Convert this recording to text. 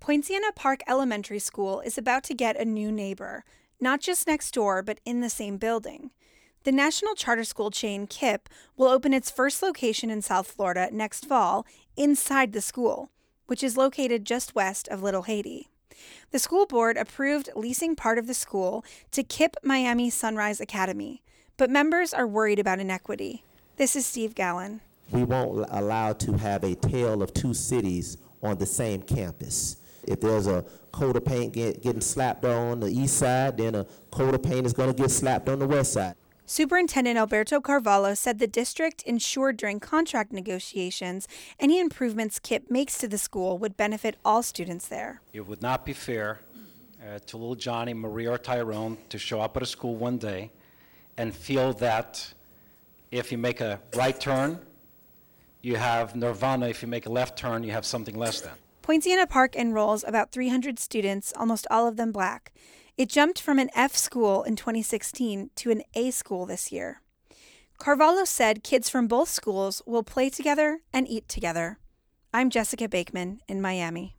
Poinciana Park Elementary School is about to get a new neighbor, not just next door, but in the same building. The national charter school chain KIPP will open its first location in South Florida next fall inside the school, which is located just west of Little Haiti. The school board approved leasing part of the school to KIPP Miami Sunrise Academy, but members are worried about inequity. This is Steve Gallen. We won't allow to have a tale of two cities on the same campus. If there's a coat of paint getting slapped on the east side, then a coat of paint is going to get slapped on the west side. Superintendent Alberto Carvalho said the district ensured during contract negotiations any improvements KIPP makes to the school would benefit all students there. It would not be fair to little Johnny, Maria, or Tyrone to show up at a school one day and feel that if you make a right turn, you have nirvana. If you make a left turn, you have something less than. Poinciana Park enrolls about 300 students, almost all of them Black. It jumped from an F school in 2016 to an A school this year. Carvalho said kids from both schools will play together and eat together. I'm Jessica Bakeman in Miami.